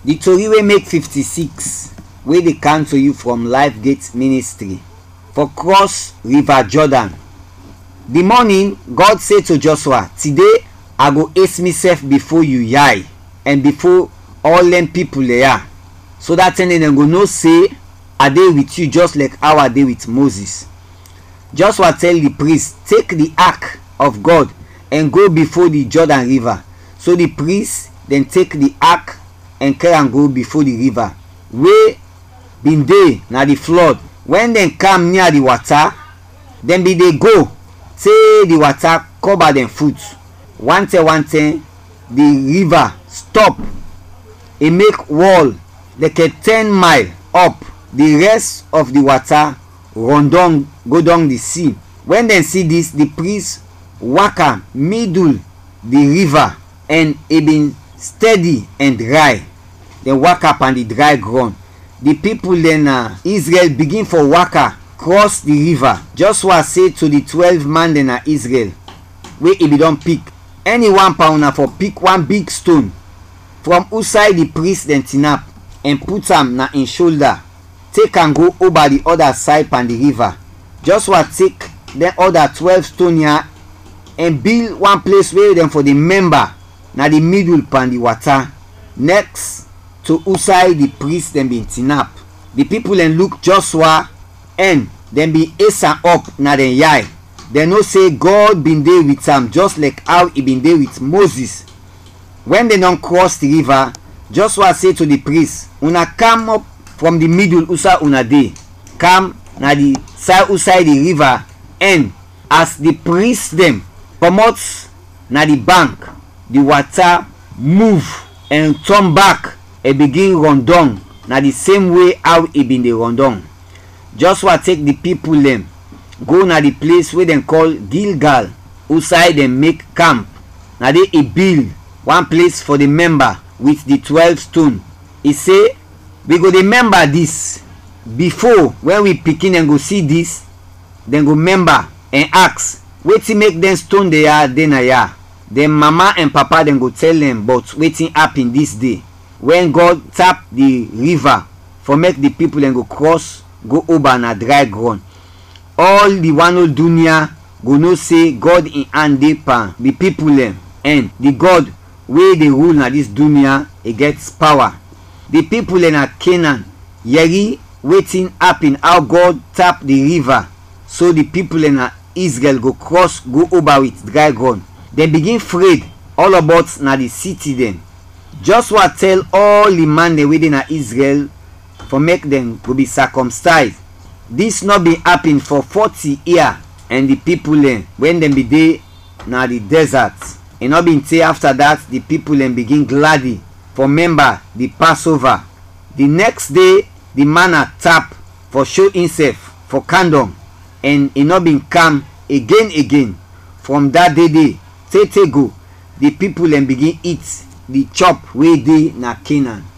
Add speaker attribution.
Speaker 1: The tori wey make 56 wey dey come to you from Life Gate Ministry for cross river Jordan. The morning God say to Joshua, today I go ace myself before you yai and before all them people there, so that then dem go know say I dey with you just like how I dey with Moses. Joshua tell the priest, take the ark of God and go before the Jordan river. So the priest then take the ark and carry and go before the river wey been dey na the flood. When dem come near the water, dem be dey go say the water cover dem foot. One time the river stop e make wall like a 10 mile up. The rest of the water run down, go down the sea. When dem see this, the priest waka middle the river and e been steady and dry. Dem waka up on the dry ground. The people then Israel begin for waka cross the river. Joshua say to the 12 man then Israel wey e be don pick, any one pounder for pick one big stone from outside the priest then tinap and put am na in shoulder, take and go over the other side pan the river. Joshua take the other 12 stone here and build one place where them for the member na the middle pan the water next to outside the priest them been tinap. The people then look Joshua and then be asa up na den yai. They know say God been there with them just like how he been there with Moses. When they don't cross the river, Joshua say to the priest, una come up from the middle usa una dey, come na the side outside the river, and as the priest them comot na the bank, the water move and turn back and begin run down na the same way how e been dey run down. Joshua take the people them go na the place where dem call Gilgal, outside dem make camp. Na dey e build one place for the member with the 12 stone. He say we go remember this before when we pikin and go see this, then go remember and ask wetin make them stone they are then ya. Then mama and papa then go tell them but wetin happen this day when God tap the river for make the people and go cross go over na dry ground. All the one old dunya go know say God in hand dey pan the people them, and the God wey dey rule na this dunya e gets power. The people in Canaan yeri wetin happen how God tap the river so the people in Israel go cross go over with dry ground. They begin afraid all about na the city then. Joshua tell all the man they within Israel for make them go be circumcised. This not be happen for 40 years, and the people when them be there na the desert. And not been say after that the people begin gladly for remember the Passover. The next day the man tap for show himself for candom, and it not been come again. From that day tete go the people begin eat the chop wey dey na Canaan.